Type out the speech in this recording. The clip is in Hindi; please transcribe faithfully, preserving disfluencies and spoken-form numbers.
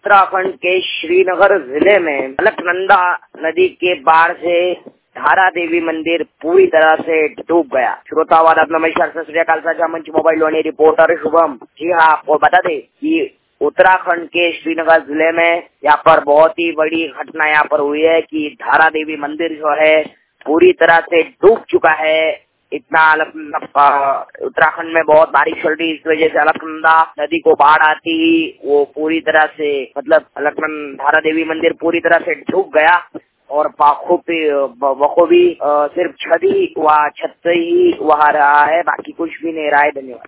उत्तराखंड के श्रीनगर जिले में अलकनंदा नदी के बाढ़ से धारा देवी मंदिर पूरी तरह से डूब गया। श्रोतावाद नमस्कार, सत श्री अकाल, साझा मंच मोबाइल वाणी रिपोर्टर शुभम। जी हाँ, आपको बता दें कि उत्तराखंड के श्रीनगर जिले में यहाँ पर बहुत ही बड़ी घटना यहाँ पर हुई है कि धारा देवी मंदिर जो है पूरी तरह से डूब चुका है। इतना उत्तराखंड में बहुत बारिश चल रही, इस वजह से अलकनंदा नदी को बाढ़ आती ही वो पूरी तरह से मतलब अलकनंदा धारा देवी मंदिर पूरी तरह से डूब गया और बखूबी सिर्फ छत ही वहाँ छत ही वहाँ रहा है, बाकी कुछ भी नहीं रहा है। धन्यवाद।